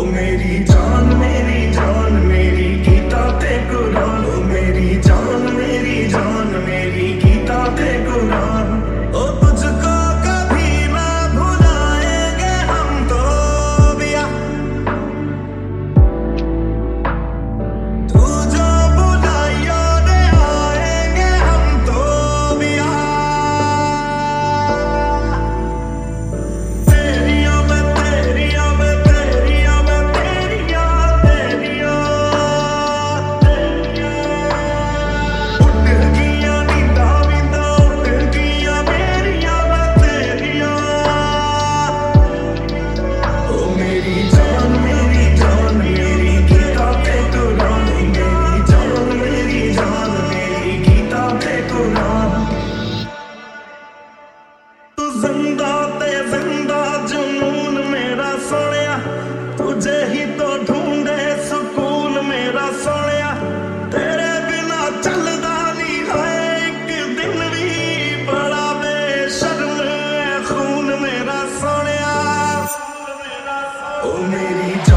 मेरी जान मेरी गीता ते कुरान। ओ मेरी जान मेरी गीता ते कुरान। ओ तुझको कभी ना भुलाएंगे हम तो बिया। तू जो बुलाइयो दे आएंगे हम तो बिया। तेरिया मैं तेरिया मैं तेरिया मैं तेरिया तेरिया उठ गईया नींदा विंदा उठ गईया मेरिया मैं तेरिया। ओ मेरी जान मेरी गीता ते कुरान। मेरी जान मेरी गीता ते कुरान। तू जिंदा ते जिंदा जुनून मेरा सोनिया। तुझे ही तो ढूंढे सुकून मेरा सोनिया। तेरे बिना चलदा नहीं है एक दिन भी। बड़ा बेशर्म है खून मेरा सोनिया। ओ मेरी